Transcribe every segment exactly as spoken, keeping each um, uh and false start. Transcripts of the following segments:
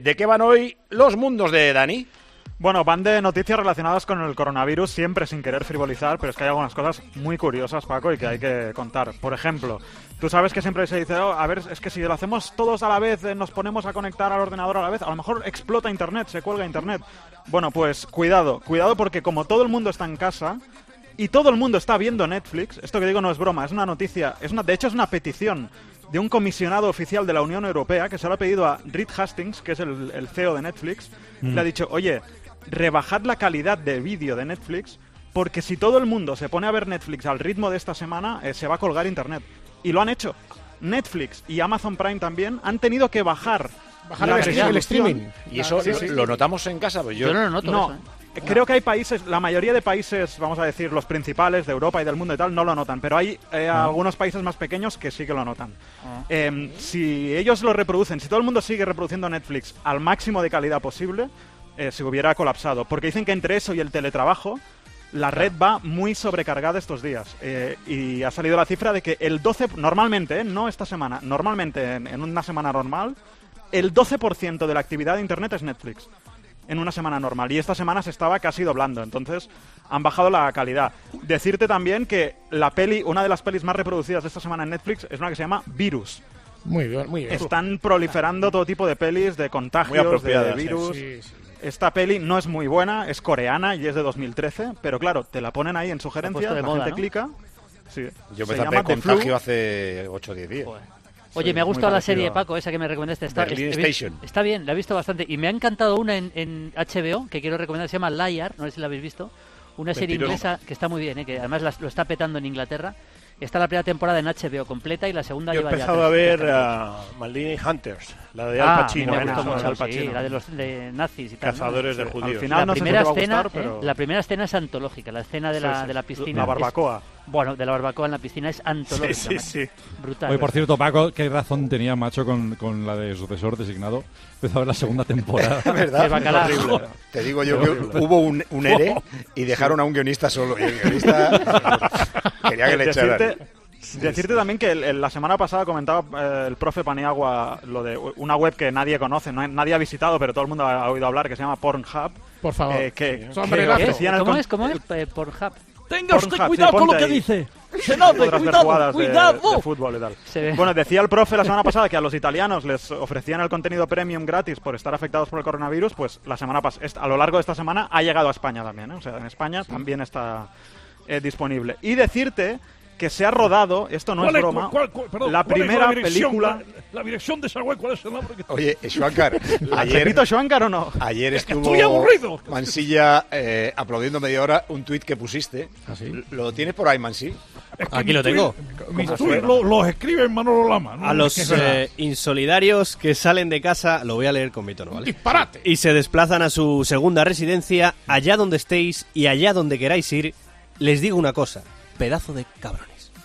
¿De qué van hoy los mundos de Dani? Bueno, van de noticias relacionadas con el coronavirus, siempre sin querer frivolizar, pero es que hay algunas cosas muy curiosas, Paco, y que hay que contar. Por ejemplo, tú sabes que siempre se dice, oh, a ver, es que si lo hacemos todos a la vez, eh, nos ponemos a conectar al ordenador a la vez, a lo mejor explota Internet, se cuelga Internet. Bueno, pues cuidado, cuidado porque como todo el mundo está en casa y todo el mundo está viendo Netflix, esto que digo no es broma, es una noticia, es una, de hecho es una petición de un comisionado oficial de la Unión Europea que se lo ha pedido a Reed Hastings, que es el, el C E O de Netflix, mm. le ha dicho, oye, rebajad la calidad de vídeo de Netflix porque si todo el mundo se pone a ver Netflix al ritmo de esta semana, eh, se va a colgar Internet. Y lo han hecho. Netflix y Amazon Prime también han tenido que bajar, bajar la el, el streaming. Y eso sí, lo, sí. lo notamos en casa. Pues yo... yo no lo noto. No. Eso, ¿eh? Creo que hay países, la mayoría de países, vamos a decir, los principales de Europa y del mundo y tal, no lo notan, pero hay eh, no. algunos países más pequeños que sí que lo notan. Uh-huh. Eh, si ellos lo reproducen, si todo el mundo sigue reproduciendo Netflix al máximo de calidad posible, eh, se hubiera colapsado. Porque dicen que entre eso y el teletrabajo, la red va muy sobrecargada estos días. Eh, y ha salido la cifra de que el doce por ciento, normalmente, eh, no esta semana, normalmente en, en una semana normal, el doce por ciento de la actividad de Internet es Netflix. En una semana normal. Y esta semana se estaba casi doblando. Entonces han bajado la calidad. Decirte también que la peli, una de las pelis más reproducidas de esta semana en Netflix es una que se llama Virus. Muy bien, muy bien. Están proliferando todo tipo de pelis de contagios, de, de virus. Sí, sí. Esta peli no es muy buena, es coreana y es de dos mil trece. Pero claro, te la ponen ahí en sugerencias, la moda, gente ¿no? clica. Sí. Yo me zapé Contagio hace ocho o diez días. Joder. Oye, sí, me ha gustado la serie de Paco, esa que me recomendaste. Está, Berlin es, Station. Está bien, la he visto bastante. Y me ha encantado una en, en H B O, que quiero recomendar, se llama Liar, no sé si la habéis visto. Una serie Mentiroso. inglesa que está muy bien, ¿eh? Que además la, lo está petando en Inglaterra. Está la primera temporada en H B O completa y la segunda Yo lleva he empezado ya a ver uh, Maldini Hunters, la de Al Pacino. Ah, me gustó mucho, Al Pacino. Sí, la de los de nazis y tal. Cazadores ¿no? de judíos. Al final la, no primera sé si te escena, va a gustar, pero... eh, la primera escena es antológica, la escena de la, sí, sí. de la piscina. La barbacoa. Es, bueno, de la barbacoa en la piscina es antológica. Sí, sí, sí. Brutal. Oye, por cierto, Paco, qué razón tenía Macho con, con la de sucesor designado. Empezó a ver la segunda temporada. ¿Verdad? Horrible. Te digo yo que hubo un, un E R E y dejaron a un guionista solo. Y el guionista quería que le echaran. Decirte también que el, el, la semana pasada comentaba eh, el profe Paniagua lo de una web que nadie conoce, no, nadie ha visitado, pero todo el mundo ha oído hablar, que se llama Pornhub. Por favor. Eh, que, sí. que ¿Qué? ¿Cómo es? ¿Cómo es? Eh, Pornhub. Tenga usted Pornhub, cuidado sí, con lo que ahí. dice. Senador, cuidado, cuidado. De, de fútbol y tal. Bueno, decía el profe la semana pasada que a los italianos les ofrecían el contenido premium gratis por estar afectados por el coronavirus, pues la semana pas- a lo largo de esta semana ha llegado a España también, ¿eh? O sea, en España sí. también está eh, disponible. Y decirte que se ha rodado, esto no es broma, cuál, cuál, perdón, la primera la película... La, la dirección de esa web, ¿cuál es el nombre? Que... Oye, Schwankar, ayer... ¿Repito Schwankar o no? Ayer estuvo Estoy aburrido. Mansilla eh, aplaudiendo media hora un tuit que pusiste. ¿Ah, sí? ¿Lo tienes por ahí, Mansi? Es que Aquí lo tengo. Mis tuits los lo escribe Manolo Lama. ¿no? A los eh, insolidarios que salen de casa, lo voy a leer con mi tono, ¿vale? ¡Disparate! Y se desplazan a su segunda residencia, allá donde estéis y allá donde queráis ir, les digo una cosa, pedazo de cabrones.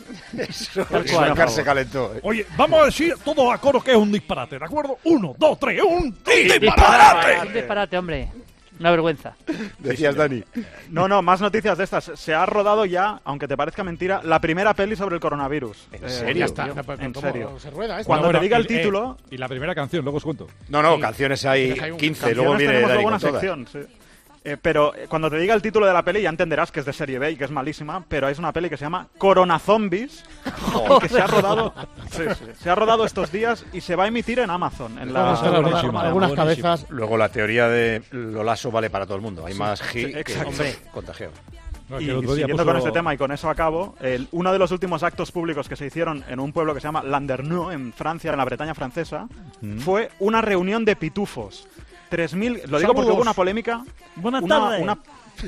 Eso, Schwankar se calentó. ¿eh? Oye, vamos a decir todos a coro que es un disparate, ¿de acuerdo? Uno, dos, tres, un disparate. Un disparate, hombre. Una vergüenza. Decías, Dani. No, no, más noticias de estas. Se ha rodado ya, aunque te parezca mentira, la primera peli sobre el coronavirus. ¿En serio? Ya está. En serio. Se rueda esto. Cuando bueno, te diga y, el título... Eh, y la primera canción, luego os cuento. No, no, sí. canciones hay quince, luego viene tenemos Dani luego una con todas. sección, sí. Eh, pero eh, cuando te diga el título de la peli ya entenderás que es de serie B y que es malísima, pero es una peli que se llama Corona Zombies, que se ha rodado sí, sí, se ha rodado estos días y se va a emitir en Amazon. En la, la buenísima, algunas buenísima. cabezas. Luego la teoría de Lolaso vale para todo el mundo. Hay sí, más sí, G que hombre. contagiado. No, y siguiendo puso... con este tema y con eso acabo, el, uno de los últimos actos públicos que se hicieron en un pueblo que se llama Landerneau, en Francia, en la Bretaña francesa, mm. fue una reunión de pitufos. tres mil, lo digo porque hubo una polémica. Buenas una, tardes. Una...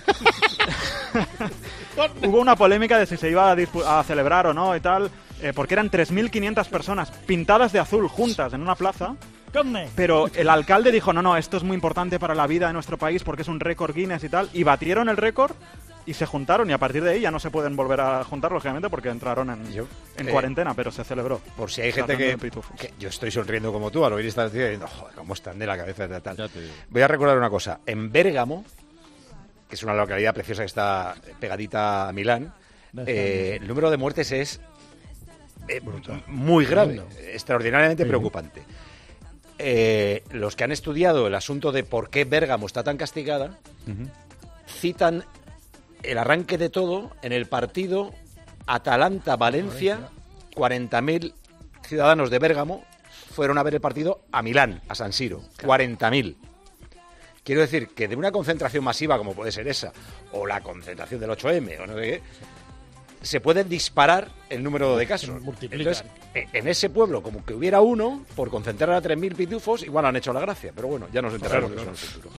hubo una polémica de si se iba a, dispu- a celebrar o no y tal, eh, porque eran tres mil quinientas personas pintadas de azul juntas en una plaza. Pero el alcalde dijo, no, no, esto es muy importante para la vida de nuestro país porque es un récord Guinness y tal, y batieron el récord y se juntaron, y a partir de ahí ya no se pueden volver a juntar, lógicamente, porque entraron en, yo, en eh, cuarentena, pero se celebró. Por si hay gente que, que... Yo estoy sonriendo como tú, al oír esta noticia, diciendo, joder, cómo están de la cabeza de tal. Voy a recordar una cosa. En Bérgamo, que es una localidad preciosa que está pegadita a Milán, eh, el número de muertes es eh, muy grave, extraordinariamente sí. preocupante. eh, los que han estudiado el asunto de por qué Bérgamo está tan castigada, uh-huh. citan el arranque de todo en el partido Atalanta-Valencia. cuarenta mil ciudadanos de Bérgamo fueron a ver el partido a Milán, a San Siro. cuarenta mil. Quiero decir que de una concentración masiva como puede ser esa, o la concentración del ocho eme, o no sé qué, se puede disparar el número de casos. Entonces, en ese pueblo, como que hubiera uno, por concentrar a tres mil pitufos, igual han hecho la gracia. Pero bueno, ya nos enteraremos de eso en el futuro.